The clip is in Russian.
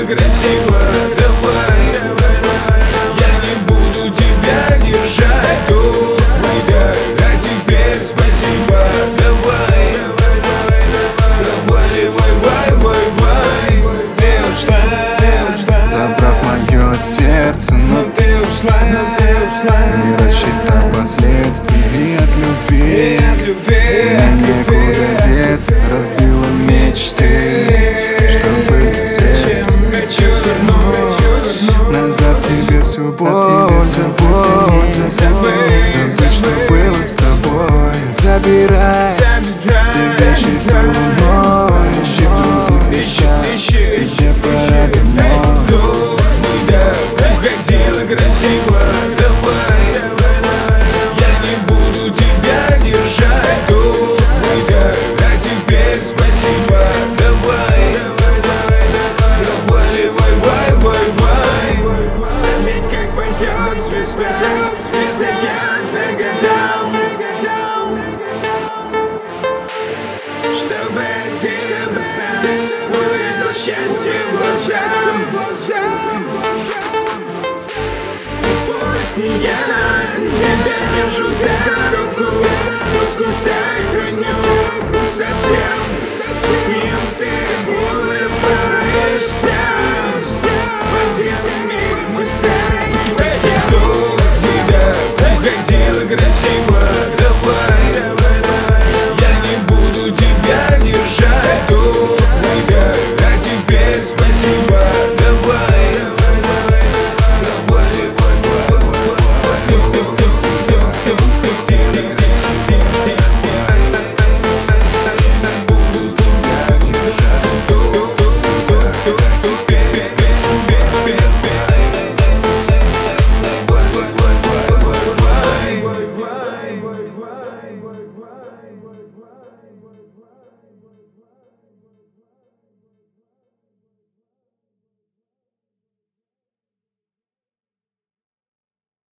красиво, давай. Я не буду тебя держать долго, а теперь спасибо, давай. Проваливай, вай, вай, вай. Ты ушла, забрав мое сердце, но ты ушла, не рассчитав последствий от любви. Мне некуда деться, разбила мечты, что были здесь. Назад тебе всю боль, забыть, что было с тобой. Забирай все вещи с луной, ищи в других местах, тебе пора домой. Уходила красиво, давай. Я не буду тебя держать долго, а теперь спасибо, давай. Проваливай, вай, вай, вай. Заметь, как пойдет звезда, это я загадал, чтобы тебе знать, увидел счастье в глазах. Пусть не я тебя держу за руку, пусть не сохраню совсем.